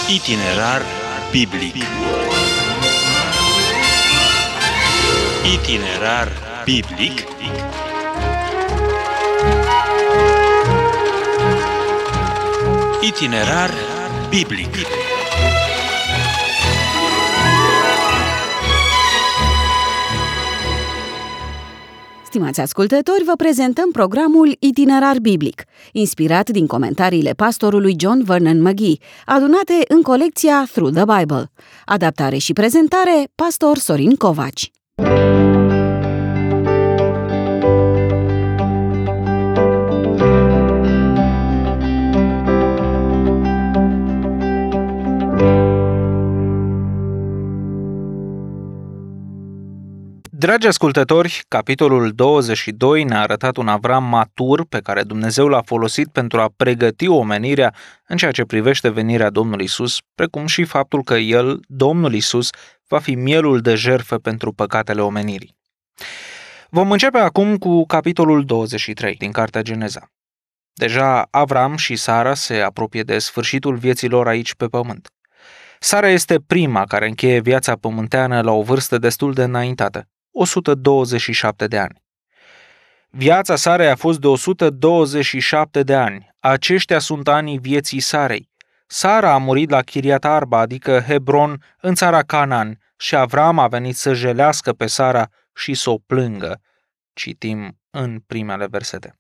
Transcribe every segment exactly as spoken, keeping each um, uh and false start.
Itinerar biblic. Itinerar biblic. Itinerar biblic. Stimați ascultători, vă prezentăm programul Itinerar biblic, inspirat din comentariile pastorului John Vernon McGee, adunate în colecția Through the Bible. Adaptare și prezentare, pastor Sorin Covaci. Dragi ascultători, capitolul douăzeci și doi ne-a arătat un Avram matur pe care Dumnezeu l-a folosit pentru a pregăti omenirea în ceea ce privește venirea Domnului Isus, precum și faptul că El, Domnul Isus, va fi mielul de jertfă pentru păcatele omenirii. Vom începe acum cu capitolul douăzeci și trei din Cartea Geneza. Deja Avram și Sara se apropie de sfârșitul vieții lor aici pe pământ. Sara este prima care încheie viața pământeană la o vârstă destul de înaintată, o sută douăzeci și șapte de ani. Viața Sarei a fost de o sută douăzeci și șapte de ani. Aceștia sunt anii vieții Sarei. Sara a murit la Chiriat Arba, adică Hebron, în țara Canaan, și Avram a venit să jelească pe Sara și să o plângă. Citim în primele versete.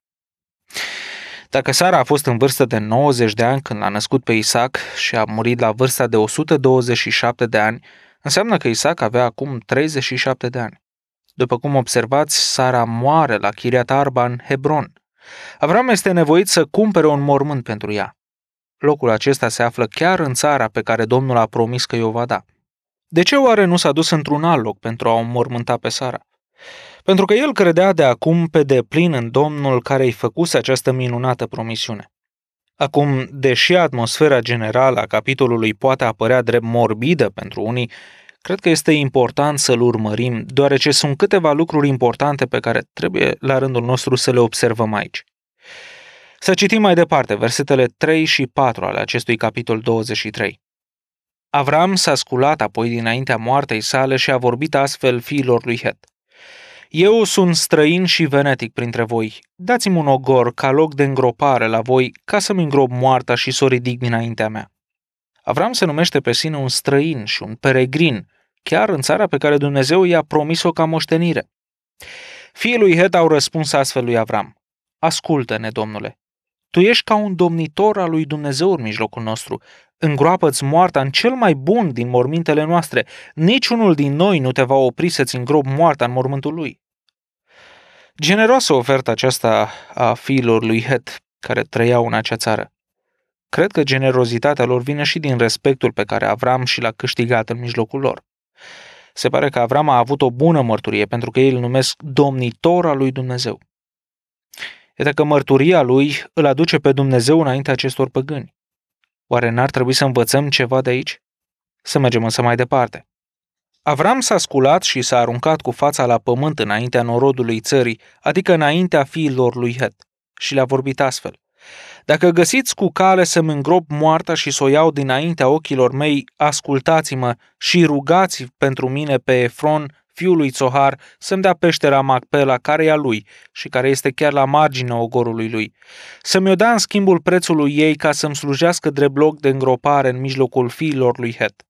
Dacă Sara a fost în vârstă de nouăzeci de ani când l-a născut pe Isaac și a murit la vârsta de o sută douăzeci și șapte de ani, înseamnă că Isaac avea acum treizeci și șapte de ani. După cum observați, Sara moare la Chiriat Arba în Hebron. Avram este nevoit să cumpere un mormânt pentru ea. Locul acesta se află chiar în țara pe care Domnul a promis că i-o va da. De ce oare nu s-a dus într-un alt loc pentru a o mormânta pe Sara? Pentru că el credea de acum pe deplin în Domnul care îi făcuse această minunată promisiune. Acum, deși atmosfera generală a capitolului poate apărea drept morbidă pentru unii, cred că este important să-l urmărim, deoarece sunt câteva lucruri importante pe care trebuie la rândul nostru să le observăm aici. Să citim mai departe versetele trei și patru ale acestui capitol douăzeci și trei. Avram s-a sculat apoi dinaintea moartei sale și a vorbit astfel fiilor lui Het. Eu sunt străin și venetic printre voi. Dați-mi un ogor ca loc de îngropare la voi, ca să-mi îngrop moarta și să o ridic dinaintea mea. Avram se numește pe sine un străin și un peregrin, chiar în țara pe care Dumnezeu i-a promis-o ca moștenire. Fiii lui Het au răspuns astfel lui Avram. Ascultă-ne, Domnule, tu ești ca un domnitor al lui Dumnezeu în mijlocul nostru. Îngroapă-ți moarta în cel mai bun din mormintele noastre. Niciunul din noi nu te va opri să-ți îngropi moarta în mormântul lui. Generoasă oferta aceasta a fiilor lui Het, care trăiau în acea țară. Cred că generozitatea lor vine și din respectul pe care Avram și l-a câștigat în mijlocul lor. Se pare că Avram a avut o bună mărturie, pentru că ei îl numesc domnitor al lui Dumnezeu. Iată că mărturia lui îl aduce pe Dumnezeu înaintea acestor păgâni. Oare n-ar trebui să învățăm ceva de aici? Să mergem însă mai departe. Avram s-a sculat și s-a aruncat cu fața la pământ înaintea norodului țării, adică înaintea fiilor lui Het, și le-a vorbit astfel. Dacă găsiți cu cale să-mi îngrop moarta și să o iau dinaintea ochilor mei, ascultați-mă și rugați pentru mine pe Efron, fiul lui Țohar, să-mi dea peștera Macpela, care e a lui și care este chiar la marginea ogorului lui, să-mi o dea în schimbul prețului ei ca să-mi slujească drept loc de îngropare în mijlocul fiilor lui Het.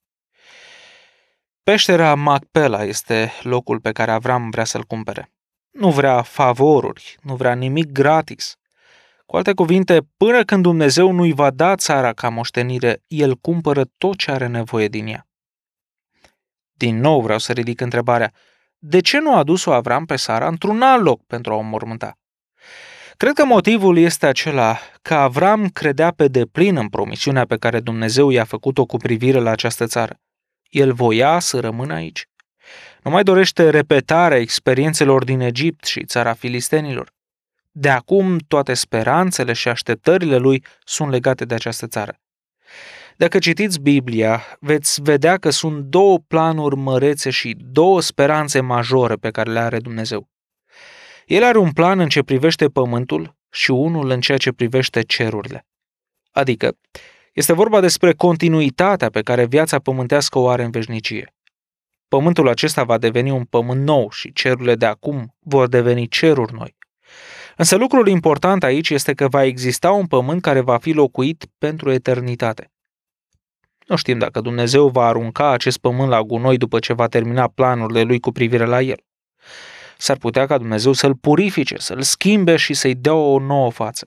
Peștera Macpela este locul pe care Avram vrea să-l cumpere. Nu vrea favoruri, nu vrea nimic gratis. Cu alte cuvinte, până când Dumnezeu nu-i va da țara ca moștenire, el cumpără tot ce are nevoie din ea. Din nou vreau să ridic întrebarea, de ce nu a dus-o Avram pe Sara într-un alt loc pentru a o mormânta? Cred că motivul este acela că Avram credea pe deplin în promisiunea pe care Dumnezeu i-a făcut-o cu privire la această țară. El voia să rămână aici. Nu mai dorește repetarea experiențelor din Egipt și țara filistenilor. De acum, toate speranțele și așteptările lui sunt legate de această țară. Dacă citiți Biblia, veți vedea că sunt două planuri mărețe și două speranțe majore pe care le are Dumnezeu. El are un plan în ce privește pământul și unul în ceea ce privește cerurile. Adică, Este vorba despre continuitatea pe care viața pământească o are în veșnicie. Pământul acesta va deveni un pământ nou și cerurile de acum vor deveni ceruri noi. Însă lucrul important aici este că va exista un pământ care va fi locuit pentru eternitate. Nu știm dacă Dumnezeu va arunca acest pământ la gunoi după ce va termina planurile lui cu privire la el. S-ar putea ca Dumnezeu să-l purifice, să-l schimbe și să-i dea o nouă față.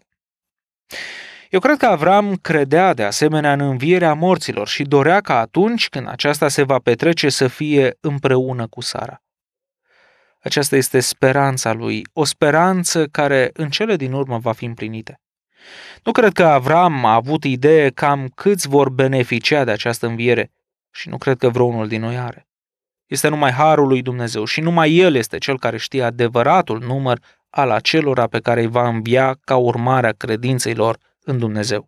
Eu cred că Avram credea de asemenea în învierea morților și dorea ca atunci când aceasta se va petrece să fie împreună cu Sara. Aceasta este speranța lui, o speranță care în cele din urmă va fi împlinită. Nu cred că Avram a avut idee cam câți vor beneficia de această înviere și nu cred că vreunul din noi are. Este numai harul lui Dumnezeu și numai El este Cel care știe adevăratul număr al acelora pe care îi va învia ca urmare a credinței lor în Dumnezeu.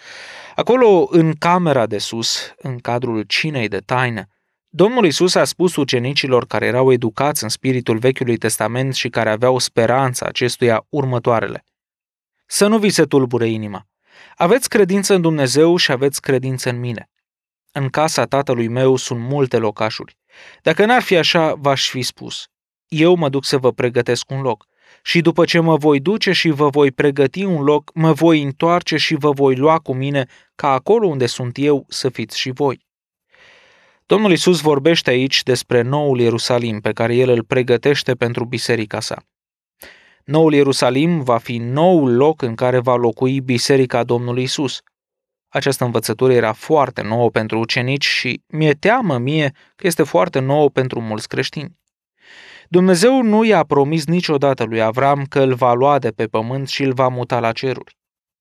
Acolo, în camera de sus, în cadrul cinei de taină, Domnul Iisus a spus ucenicilor care erau educați în spiritul Vechiului Testament și care aveau speranța acestuia următoarele. Să nu vi se tulbure inima. Aveți credință în Dumnezeu și aveți credință în mine. În casa tatălui meu sunt multe locașuri. Dacă n-ar fi așa, v-aș fi spus. Eu mă duc să vă pregătesc un loc. Și după ce mă voi duce și vă voi pregăti un loc, mă voi întoarce și vă voi lua cu mine, ca acolo unde sunt eu să fiți și voi. Domnul Iisus vorbește aici despre noul Ierusalim pe care El îl pregătește pentru biserica sa. Noul Ierusalim va fi noul loc în care va locui biserica Domnului Iisus. Această învățătură era foarte nouă pentru ucenici și mi-e teamă mie că este foarte nouă pentru mulți creștini. Dumnezeu nu i-a promis niciodată lui Avram că îl va lua de pe pământ și îl va muta la ceruri.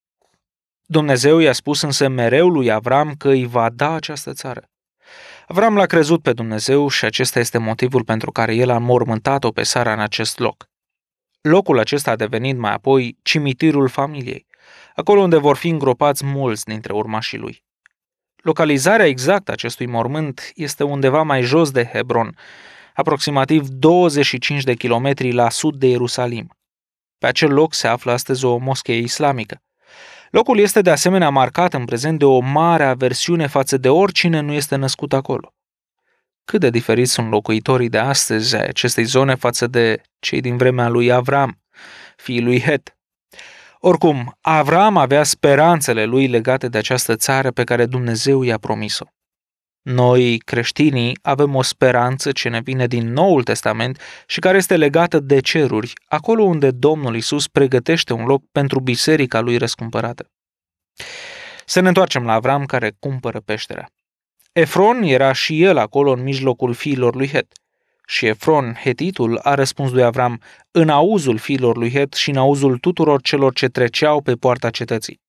Dumnezeu i-a spus însă mereu lui Avram că îi va da această țară. Avram l-a crezut pe Dumnezeu și acesta este motivul pentru care el a înmormântat-o pe Sara în acest loc. Locul acesta a devenit mai apoi cimitirul familiei, acolo unde vor fi îngropați mulți dintre urmașii lui. Localizarea exactă a acestui mormânt este undeva mai jos de Hebron, aproximativ douăzeci și cinci de kilometri la sud de Ierusalim. Pe acel loc se află astăzi o moschee islamică. Locul este de asemenea marcat în prezent de o mare aversiune față de oricine nu este născut acolo. Cât de diferiți sunt locuitorii de astăzi ai acestei zone față de cei din vremea lui Avram, fiul lui Het. Oricum, Avram avea speranțele lui legate de această țară pe care Dumnezeu i-a promis-o. Noi, creștinii, avem o speranță ce ne vine din Noul Testament și care este legată de ceruri, acolo unde Domnul Iisus pregătește un loc pentru biserica lui răscumpărată. Să ne întoarcem la Avram care cumpără peștera. Efron era și el acolo în mijlocul fiilor lui Het. Și Efron, hetitul, a răspuns lui Avram în auzul fiilor lui Het și în auzul tuturor celor ce treceau pe poarta cetății.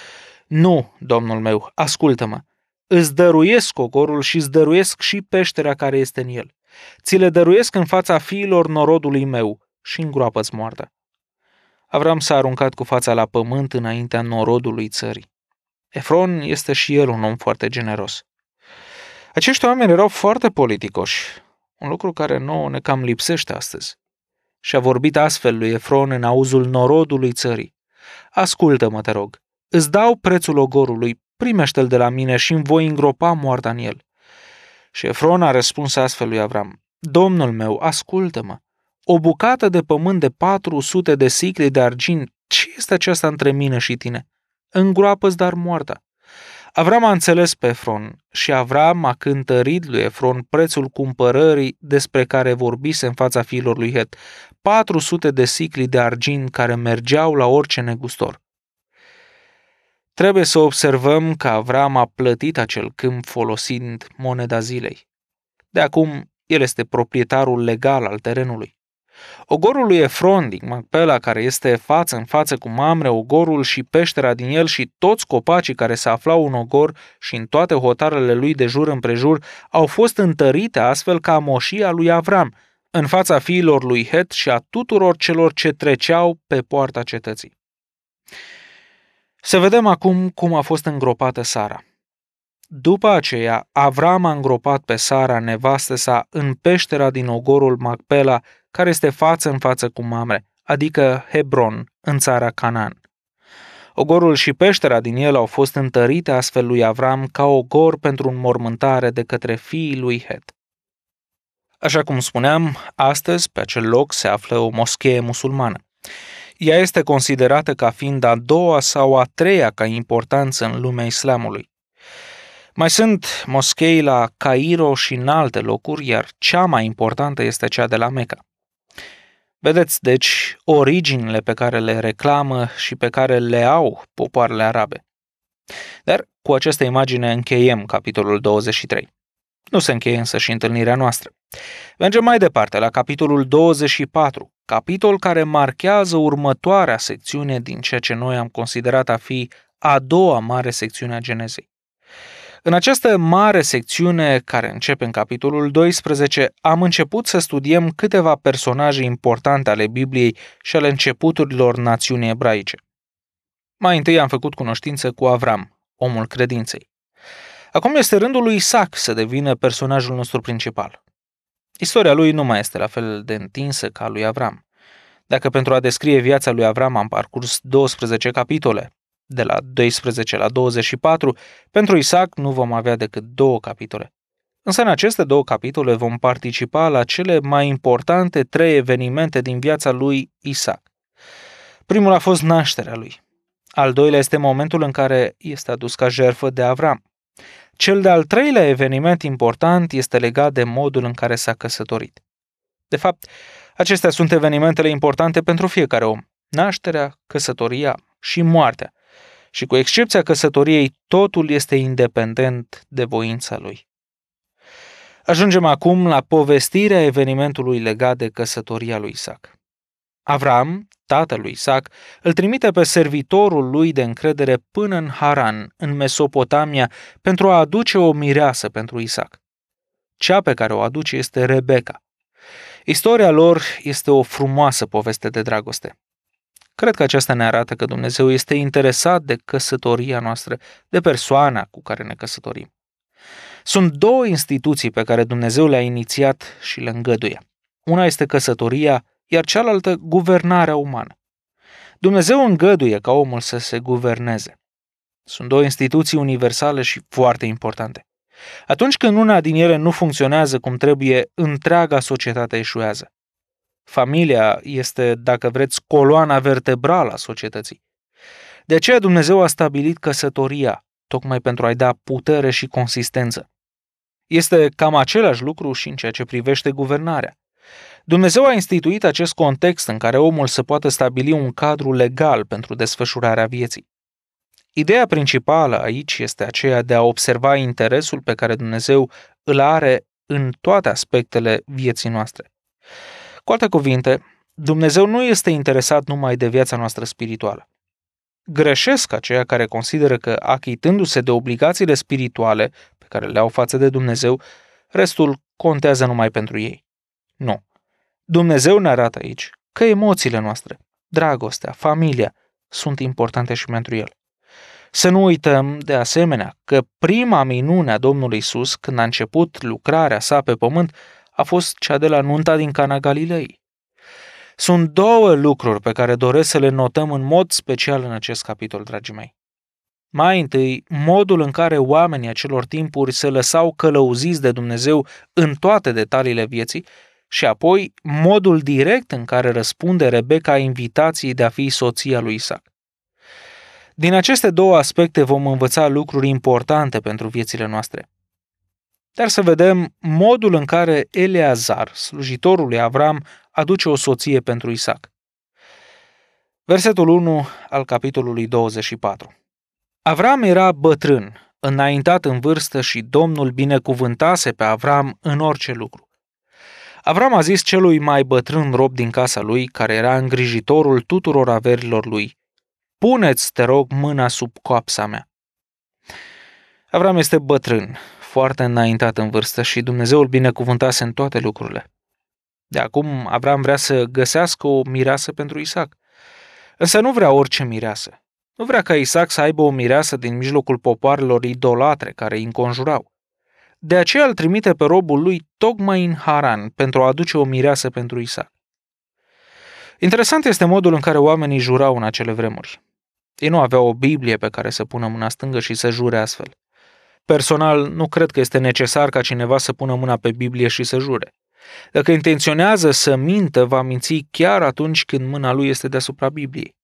Nu, domnul meu, ascultă-mă. Îți dăruiesc ogorul și îți dăruiesc și peștera care este în el. Ți le dăruiesc în fața fiilor norodului meu și îngroapă-ți moartea. Avram s-a aruncat cu fața la pământ înaintea norodului țării. Efron este și el un om foarte generos. Acești oameni erau foarte politicoși, un lucru care nouă ne cam lipsește astăzi. Și a vorbit astfel lui Efron în auzul norodului țării. Ascultă-mă, te rog, îți dau prețul ogorului, primește-l de la mine și îmi voi îngropa moartea în el. Și Efron a răspuns astfel lui Avram, Domnul meu, ascultă-mă, o bucată de pământ de patru sute de sicli de argint, ce este aceasta între mine și tine? Îngroapă-ți dar moartea. Avram a înțeles pe Efron și Avram a cântărit lui Efron prețul cumpărării despre care vorbise în fața fiilor lui Het, patru sute de sicli de argint care mergeau la orice negustor. Trebuie să observăm că Avram a plătit acel câmp folosind moneda zilei. De acum, el este proprietarul legal al terenului. Ogorul lui Efron din Macpela, care este față în față cu Mamre, ogorul și peștera din el și toți copacii care se aflau în ogor și în toate hotarele lui de jur împrejur, au fost întărite astfel ca moșia lui Avram, în fața fiilor lui Het și a tuturor celor ce treceau pe poarta cetății. Să vedem acum cum a fost îngropată Sara. După aceea, Avram a îngropat pe Sara, nevastă sa, în peștera din ogorul Macpela, care este față în față cu Mamre, adică Hebron, în țara Canaan. Ogorul și peștera din el au fost întărite astfel lui Avram ca ogor pentru înmormântare de către fiii lui Het. Așa cum spuneam, astăzi pe acel loc se află o moschee musulmană. Ea este considerată ca fiind a doua sau a treia ca importanță în lumea islamului. Mai sunt moschei la Cairo și în alte locuri, iar cea mai importantă este cea de la Mecca. Vedeți, deci, originile pe care le reclamă și pe care le au popoarele arabe. Dar cu această imagine încheiem capitolul douăzeci și trei. Nu se încheie însă și întâlnirea noastră. Mergem mai departe la capitolul douăzeci și patru, capitol care marchează următoarea secțiune din ceea ce noi am considerat a fi a doua mare secțiune a Genezei. În această mare secțiune, care începe în capitolul doisprezece, am început să studiem câteva personaje importante ale Bibliei și ale începuturilor națiunii ebraice. Mai întâi am făcut cunoștință cu Avram, omul credinței. Acum este rândul lui Isaac să devină personajul nostru principal. Istoria lui nu mai este la fel de întinsă ca a lui Avram. Dacă pentru a descrie viața lui Avram am parcurs douăsprezece capitole, de la doisprezece la douăzeci și patru, pentru Isaac nu vom avea decât două capitole. Însă în aceste două capitole vom participa la cele mai importante trei evenimente din viața lui Isaac. Primul a fost nașterea lui. Al doilea este momentul în care este adus ca jertfă de Avram. Cel de-al treilea eveniment important este legat de modul în care s-a căsătorit. De fapt, acestea sunt evenimentele importante pentru fiecare om. Nașterea, căsătoria și moartea. Și cu excepția căsătoriei, totul este independent de voința lui. Ajungem acum la povestirea evenimentului legat de căsătoria lui Isaac. Avram, tatăl lui Isaac, îl trimite pe servitorul lui de încredere până în Haran, în Mesopotamia, pentru a aduce o mireasă pentru Isaac. Cea pe care o aduce este Rebecca. Istoria lor este o frumoasă poveste de dragoste. Cred că aceasta ne arată că Dumnezeu este interesat de căsătoria noastră, de persoana cu care ne căsătorim. Sunt două instituții pe care Dumnezeu le-a inițiat și le îngăduie. Una este căsătoria, iar cealaltă guvernarea umană. Dumnezeu îngăduie ca omul să se guverneze. Sunt două instituții universale și foarte importante. Atunci când una din ele nu funcționează cum trebuie, întreaga societate eșuează. Familia este, dacă vreți, coloana vertebrală a societății. De aceea Dumnezeu a stabilit căsătoria, tocmai pentru a-i da putere și consistență. Este cam același lucru și în ceea ce privește guvernarea. Dumnezeu a instituit acest context în care omul să poată stabili un cadru legal pentru desfășurarea vieții. Ideea principală aici este aceea de a observa interesul pe care Dumnezeu îl are în toate aspectele vieții noastre. Cu alte cuvinte, Dumnezeu nu este interesat numai de viața noastră spirituală. Greșesc aceia care consideră că, achitându-se de obligațiile spirituale pe care le au față de Dumnezeu, restul contează numai pentru ei. Nu. Dumnezeu ne arată aici că emoțiile noastre, dragostea, familia, sunt importante și pentru El. Să nu uităm, de asemenea, că prima minune a Domnului Iisus, când a început lucrarea sa pe pământ, a fost cea de la nunta din Cana Galilei. Sunt două lucruri pe care doresc să le notăm în mod special în acest capitol, dragii mei. Mai întâi, modul în care oamenii acelor timpuri se lăsau călăuziți de Dumnezeu în toate detaliile vieții și apoi modul direct în care răspunde Rebecca invitației de a fi soția lui Isaac. Din aceste două aspecte vom învăța lucruri importante pentru viețile noastre. Dar să vedem modul în care Eleazar, slujitorul lui Avram, aduce o soție pentru Isaac. Versetul unu al capitolului douăzeci și patru. Avram era bătrân, înaintat în vârstă și Domnul binecuvântase pe Avram în orice lucru. Avram a zis celui mai bătrân rob din casa lui, care era îngrijitorul tuturor averilor lui: "Puneți, te rog, mâna sub coapsa mea." Avram este bătrân, foarte înaintat în vârstă și Dumnezeu îl binecuvântase în toate lucrurile. De acum Avram vrea să găsească o mireasă pentru Isaac. Însă nu vrea orice mireasă. Nu vrea ca Isaac să aibă o mireasă din mijlocul popoarelor idolatre care îi înconjurau. De aceea îl trimite pe robul lui tocmai în Haran pentru a aduce o mireasă pentru Isaac. Interesant este modul în care oamenii jurau în acele vremuri. Ei nu aveau o Biblie pe care să pună mâna stângă și să jure astfel. Personal, nu cred că este necesar ca cineva să pună mâna pe Biblie și să jure. Dacă intenționează să mintă, va minți chiar atunci când mâna lui este deasupra Bibliei.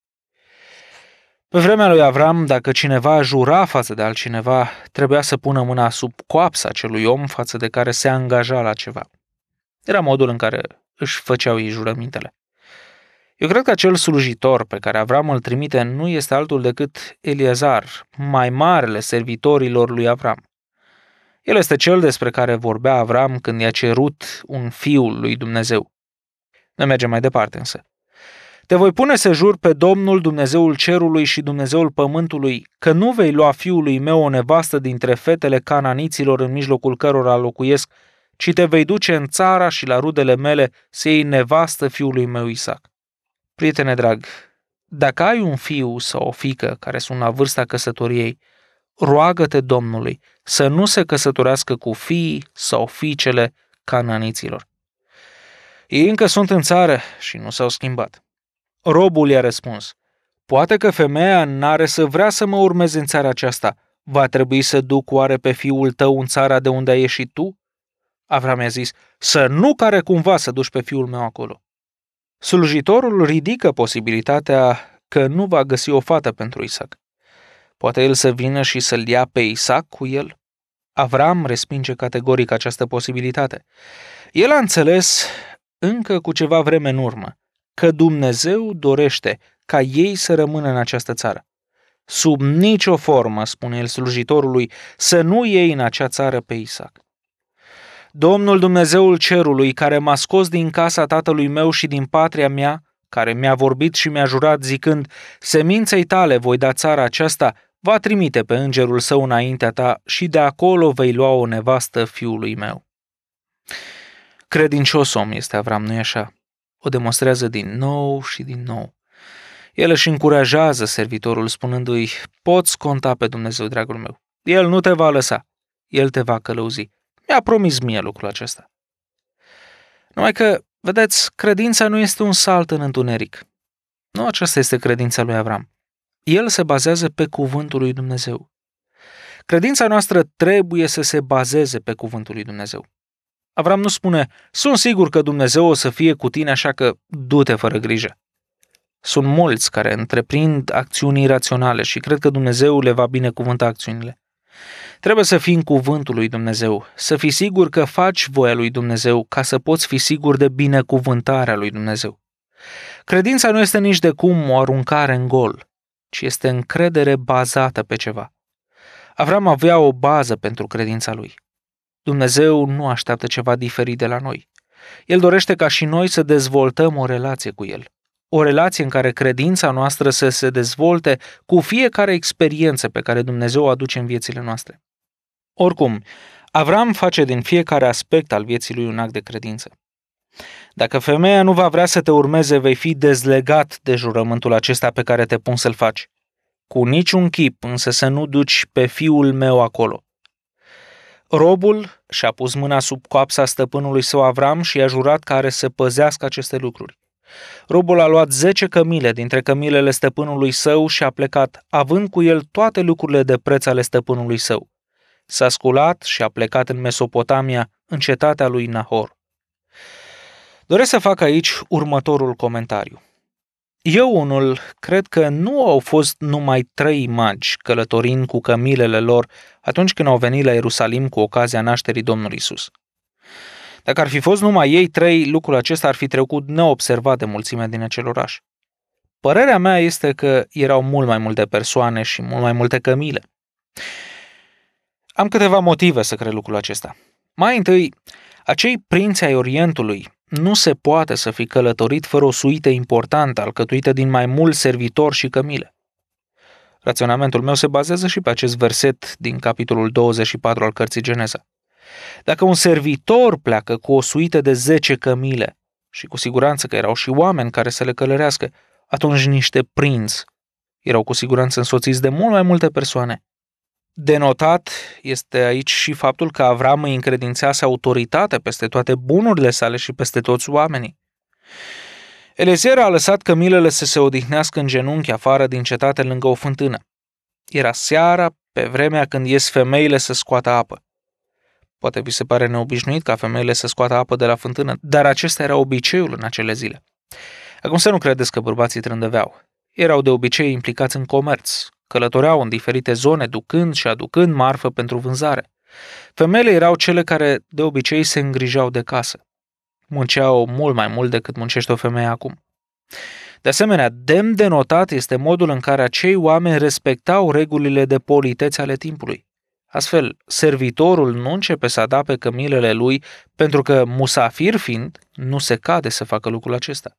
Pe vremea lui Avram, dacă cineva jura față de altcineva, trebuia să pună mâna sub coapsa acelui om față de care se angaja la ceva. Era modul în care își făceau ei jurămintele. Eu cred că acel slujitor pe care Avram îl trimite nu este altul decât Eliezar, mai marele servitorilor lui Avram. El este cel despre care vorbea Avram când i-a cerut un fiul lui Dumnezeu. Noi mergem mai departe însă. Te voi pune să jur pe Domnul, Dumnezeul cerului și Dumnezeul pământului, că nu vei lua fiului meu o nevastă dintre fetele cananiților în mijlocul cărora locuiesc, ci te vei duce în țara și la rudele mele să iei nevastă fiului meu Isaac. Prietene drag, dacă ai un fiu sau o fiică care sunt la vârsta căsătoriei, roagă-te Domnului să nu se căsătorească cu fiii sau fiicele cananiților. Ei încă sunt în țară și nu s-au schimbat. Robul i-a răspuns, poate că femeia n-are să vrea să mă urmeze în țara aceasta. Va trebui să duc oare pe fiul tău în țara de unde ai ieșit tu? Avram i-a zis, să nu care cumva să duci pe fiul meu acolo. Slujitorul ridică posibilitatea că nu va găsi o fată pentru Isaac. Poate el să vină și să-l ia pe Isaac cu el? Avram respinge categoric această posibilitate. El a înțeles încă cu ceva vreme în urmă că Dumnezeu dorește ca ei să rămână în această țară. Sub nicio formă, spune el slujitorului, să nu iei în acea țară pe Isaac. Domnul Dumnezeul cerului, care m-a scos din casa tatălui meu și din patria mea, care mi-a vorbit și mi-a jurat zicând, seminței tale voi da țara aceasta, va trimite pe îngerul său înaintea ta și de acolo vei lua o nevastă fiului meu. Credincios om este Avram, nu-i așa? O demonstrează din nou și din nou. El își încurajează servitorul spunându-i, poți conta pe Dumnezeu, dragul meu. El nu te va lăsa, El te va călăuzi. Mi-a promis mie lucrul acesta. Numai că, vedeți, credința nu este un salt în întuneric. Nu aceasta este credința lui Avram. El se bazează pe cuvântul lui Dumnezeu. Credința noastră trebuie să se bazeze pe cuvântul lui Dumnezeu. Avram nu spune, sunt sigur că Dumnezeu o să fie cu tine, așa că du-te fără grijă. Sunt mulți care întreprind acțiuni iraționale și cred că Dumnezeu le va binecuvânta acțiunile. Trebuie să fii în cuvântul lui Dumnezeu, să fii sigur că faci voia lui Dumnezeu ca să poți fi sigur de binecuvântarea lui Dumnezeu. Credința nu este nici de cum o aruncare în gol, ci este încredere bazată pe ceva. Avram avea o bază pentru credința lui. Dumnezeu nu așteaptă ceva diferit de la noi. El dorește ca și noi să dezvoltăm o relație cu El. O relație în care credința noastră să se dezvolte cu fiecare experiență pe care Dumnezeu o aduce în viețile noastre. Oricum, Avram face din fiecare aspect al vieții lui un act de credință. Dacă femeia nu va vrea să te urmeze, vei fi dezlegat de jurământul acesta pe care te pun să-l faci. Cu niciun chip însă să nu duci pe fiul meu acolo. Robul și-a pus mâna sub coapsa stăpânului său Avram și i-a jurat că are să păzească aceste lucruri. Robul a luat zece cămile dintre cămilele stăpânului său și a plecat, având cu el toate lucrurile de preț ale stăpânului său. S-a sculat și a plecat în Mesopotamia, în cetatea lui Nahor. Doresc să fac aici următorul comentariu. Eu unul cred că nu au fost numai trei magi călătorind cu cămilele lor atunci când au venit la Ierusalim cu ocazia nașterii Domnului Isus. Dacă ar fi fost numai ei trei, lucrul acesta ar fi trecut neobservat de mulțimea din acel oraș. Părerea mea este că erau mult mai multe persoane și mult mai multe cămile. Am câteva motive să cred lucrul acesta. Mai întâi, acei prinți ai Orientului nu se poate să fi călătorit fără o suită importantă alcătuită din mai mulți servitori și cămile. Raționamentul meu se bazează și pe acest verset din capitolul douăzeci și patru al cărții Geneza. Dacă un servitor pleacă cu o suită de zece cămile, și cu siguranță că erau și oameni care să le călărească, atunci niște prinți erau cu siguranță însoțiți de mult mai multe persoane. De notat este aici și faptul că Avram îi încredințease autoritate peste toate bunurile sale și peste toți oamenii. Eliezer a lăsat cămilele să se odihnească în genunchi afară din cetate lângă o fântână. Era seara, pe vremea când ies femeile să scoată apă. Poate vi se pare neobișnuit ca femeile să scoată apă de la fântână, dar acesta era obiceiul în acele zile. Acum să nu credeți că bărbații trândăveau. Erau de obicei implicați în comerț, călătoreau în diferite zone, ducând și aducând marfă pentru vânzare. Femeile erau cele care de obicei se îngrijeau de casă. Munceau mult mai mult decât muncește o femeie acum. De asemenea, demn de notat este modul în care acei oameni respectau regulile de politețe ale timpului. Astfel, servitorul nu începe să adape cămilele lui pentru că, musafir fiind, nu se cade să facă lucrul acesta.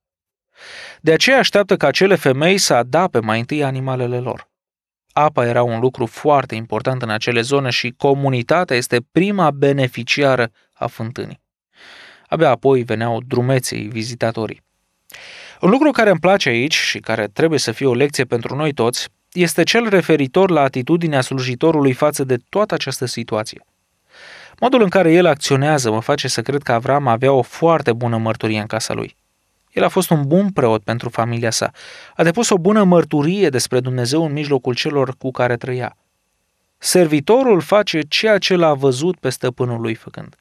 De aceea așteaptă ca acele femei să adape mai întâi animalele lor. Apa era un lucru foarte important în acele zone și comunitatea este prima beneficiară a fântânii. Abia apoi veneau drumeții, vizitatorii. Un lucru care îmi place aici și care trebuie să fie o lecție pentru noi toți este cel referitor la atitudinea slujitorului față de toată această situație. Modul în care el acționează mă face să cred că Avram avea o foarte bună mărturie în casa lui. El a fost un bun preot pentru familia sa. A depus o bună mărturie despre Dumnezeu în mijlocul celor cu care trăia. Servitorul face ceea ce l-a văzut pe stăpânul lui făcând.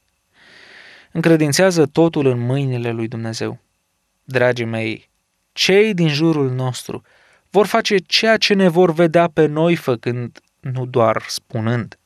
Încredințează totul în mâinile lui Dumnezeu. Dragii mei, cei din jurul nostru vor face ceea ce ne vor vedea pe noi făcând, nu doar spunând.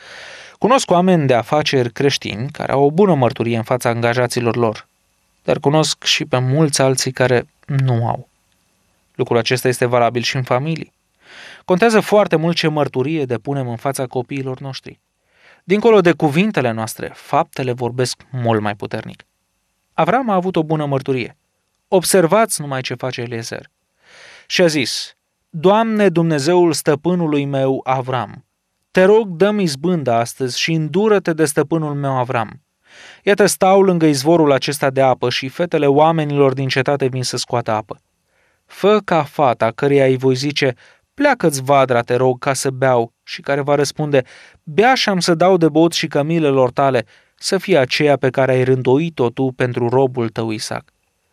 Cunosc oameni de afaceri creștini care au o bună mărturie în fața angajaților lor, dar cunosc și pe mulți alții care nu au. Lucrul acesta este valabil și în familii. Contează foarte mult ce mărturie depunem în fața copiilor noștri. Dincolo de cuvintele noastre, faptele vorbesc mult mai puternic. Avram a avut o bună mărturie. Observați numai ce face Eliezer. Și a zis: Doamne, Dumnezeul stăpânului meu Avram, te rog, dă-mi izbândă astăzi și îndură-te de stăpânul meu Avram. Iată, stau lângă izvorul acesta de apă și fetele oamenilor din cetate vin să scoată apă. Fă ca fata căreia îi voi zice: pleacă-ți vadra, te rog, ca să beau, și care va răspunde: bea și am să dau de băut și cămilelor tale, să fie aceea pe care ai rânduit-o tu pentru robul tău Isaac.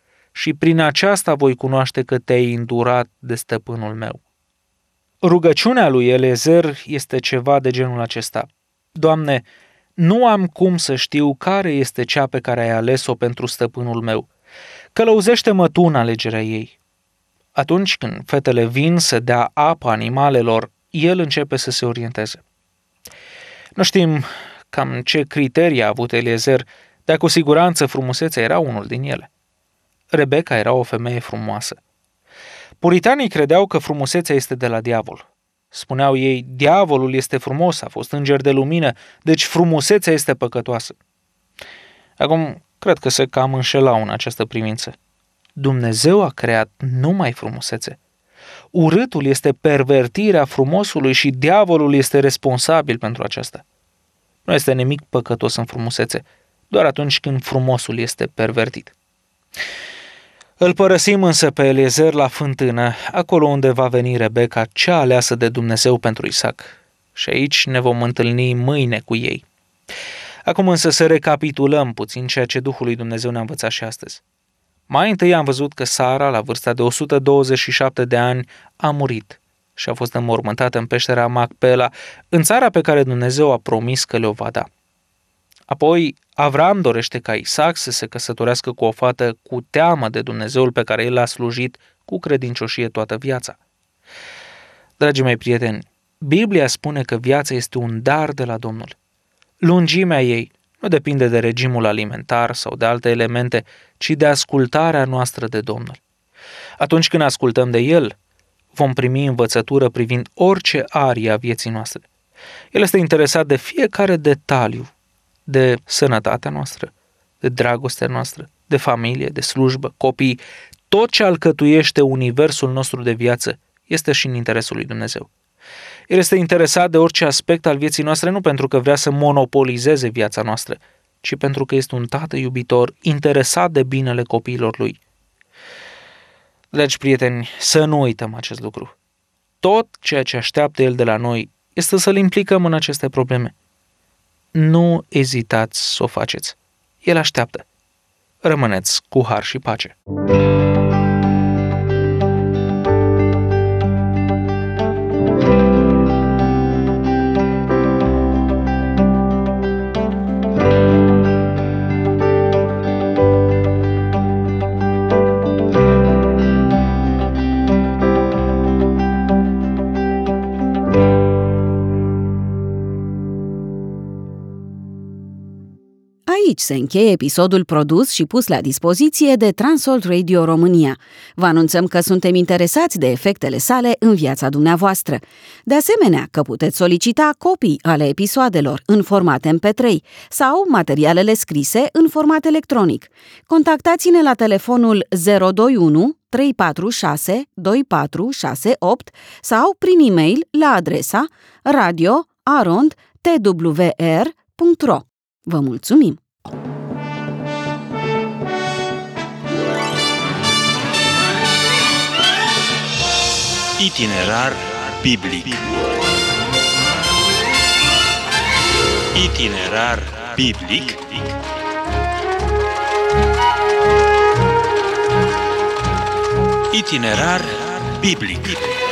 Și prin aceasta voi cunoaște că te-ai îndurat de stăpânul meu. Rugăciunea lui Eliezer este ceva de genul acesta: Doamne, nu am cum să știu care este cea pe care ai ales-o pentru stăpânul meu. Călăuzește-mă tu în alegerea ei. Atunci când fetele vin să dea apă animalelor, el începe să se orienteze. Nu știm cam ce criterii a avut Eliezer, dar cu siguranță frumusețea era unul din ele. Rebecca era o femeie frumoasă. Puritanii credeau că frumusețea este de la diavol. Spuneau ei: diavolul este frumos, a fost înger de lumină, deci frumusețea este păcătoasă. Acum, cred că se cam înșelau în această privință. Dumnezeu a creat numai frumusețe. Urâtul este pervertirea frumosului și diavolul este responsabil pentru aceasta. Nu este nimic păcătos în frumusețe, doar atunci când frumosul este pervertit. Îl părăsim însă pe Eliezer la fântână, acolo unde va veni Rebecca, cea aleasă de Dumnezeu pentru Isaac. Și aici ne vom întâlni mâine cu ei. Acum însă să recapitulăm puțin ceea ce Duhul lui Dumnezeu ne-a învățat și astăzi. Mai întâi am văzut că Sara, la vârsta de o sută douăzeci și șapte de ani, a murit și a fost înmormântată în peștera Macpela, în țara pe care Dumnezeu a promis că le-o va da. Apoi, Avram dorește ca Isaac să se căsătorească cu o fată cu teamă de Dumnezeul pe care el l-a slujit cu credincioșie toată viața. Dragii mei prieteni, Biblia spune că viața este un dar de la Domnul. Lungimea ei nu depinde de regimul alimentar sau de alte elemente, ci de ascultarea noastră de Domnul. Atunci când ascultăm de El, vom primi învățătură privind orice arie a vieții noastre. El este interesat de fiecare detaliu, de sănătatea noastră, de dragostea noastră, de familie, de slujbă, copii. Tot ce alcătuiește universul nostru de viață este și în interesul lui Dumnezeu. El este interesat de orice aspect al vieții noastre, nu pentru că vrea să monopolizeze viața noastră, ci pentru că este un tată iubitor, interesat de binele copiilor lui. Dragi prieteni, să nu uităm acest lucru. Tot ceea ce așteaptă El de la noi este să-L implicăm în aceste probleme. Nu ezitați să o faceți. El așteaptă. Rămâneți cu har și pace. aici se încheie episodul produs și pus la dispoziție de Transworld Radio România. Vă anunțăm că suntem interesați de efectele sale în viața dumneavoastră. De asemenea, că puteți solicita copii ale episoadelor în format M P trei sau materialele scrise în format electronic. Contactați-ne la telefonul zero doi unu trei patru șase doi patru șase opt sau prin e-mail la adresa radio arond t w r punct r o. Vă mulțumim! Itinerar biblic. Itinerar biblic. Itinerar biblic.